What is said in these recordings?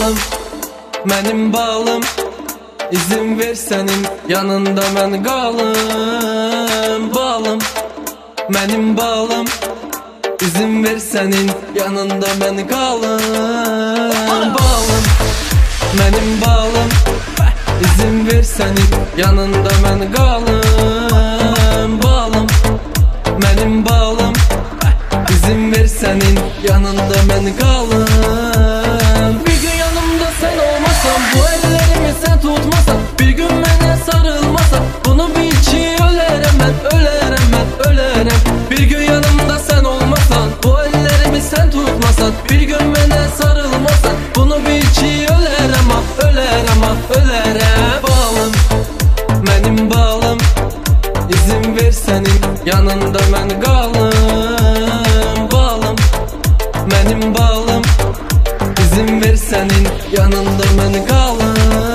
balım, mənim balım. İzin ver sənin yanında mən qalım. Balım, mənim balım. İzin ver sənin yanında mən qalım. Balım, mənim balım. İzin ver sənin yanında mən qalım. Balım, mənim balım. İzin ver sənin yanında mən qalım. Bir gün yanımda sən olmasan, bu ellerimi sən tutmasan, bir gün mənə sarılmasan, bunu bil ki ölərəm mən, ölərəm mən, ölərəm. Bir gün yanımda sən olmasan, bu ellerimi sən tutmasan, bir gün mənə sarılmasan, bunu bil ki ölərəm ah, ölərəm ah, ölərəm. Balım, mənim balım. İzin ver sənin yanında mən qalım. Balım, mənim balım. İzin ver sənin yanında mən qalım.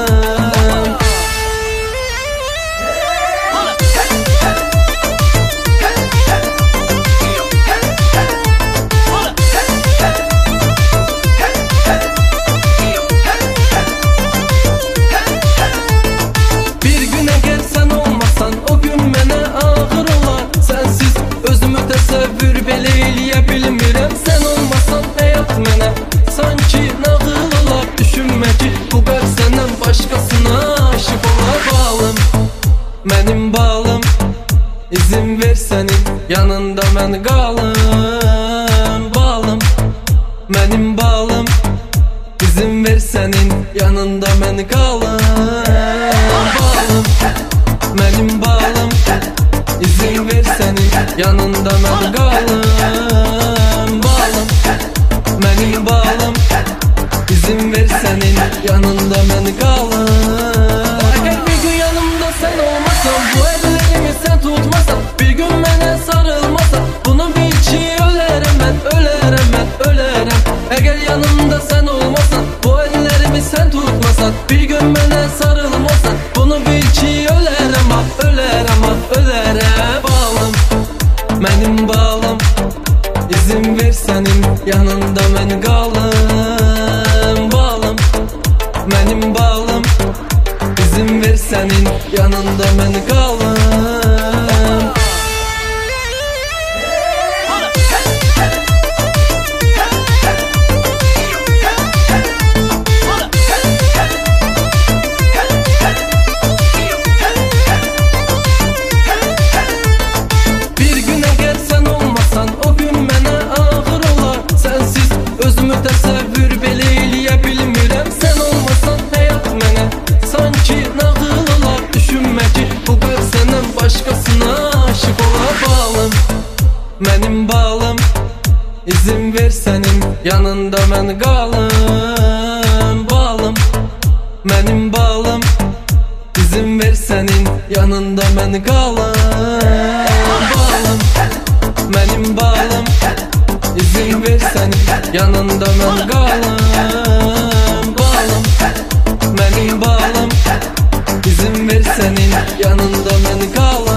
Bir gün əgər sən olmasan, o gün mənə ağır olar. Sənsiz özümü təsəvvür belə eləyə bilmirəm. Sən olmasan həyat mənə sanki nağıl olar. Düşünmə ki bu qəlb səndən başqasına aşıq olar. Balım, mənim balım. İzin ver sənin yanında mən qalım. Balım, mənim balım. İzin ver sənin yanında mən qalım. Balım, mənim balım. İzin ver sənin yanında mən qalım. Balım, mənim balım. İzin ver sənin yanında mən qalım. Əgər bir gün yanımda sən olmasan, bu ellerimi sən tutmasan, bir gün mənə sarılmasan, bunu bil ki ölərəm mən, ölərəm mən, ölərəm. Əgər yanımda sən olmasan, bu ellerimi sən tutmasan, bir gün mənə sarılmasan, bunu bil ki ölərəm ah, ölərəm ah, ölərəm. Balım, mənim balım. İzin ver sənin yanında mən qalım. Balım, mənim balım. İzin ver sənin yanında mən qalım. Bir gün əgər sən olmasan, o gün mənə ağır olar. Sənsiz özümü təsəvvür belə eləyə bilmirəm. Sən olmasan həyat mənə sanki nağıl olar. Düşünmə ki bu qəlb səndən başqasına aşıq olar. Balım, mənim balım. İzin ver sənin yanında mən qalım. Balım, mənim balım. İzin ver sənin yanında mən qalım. Balım, mənim balım. İzin ver sənin yanında mən qalım. Balım, mənim balım. İzin ver sənin yanında mən qalım.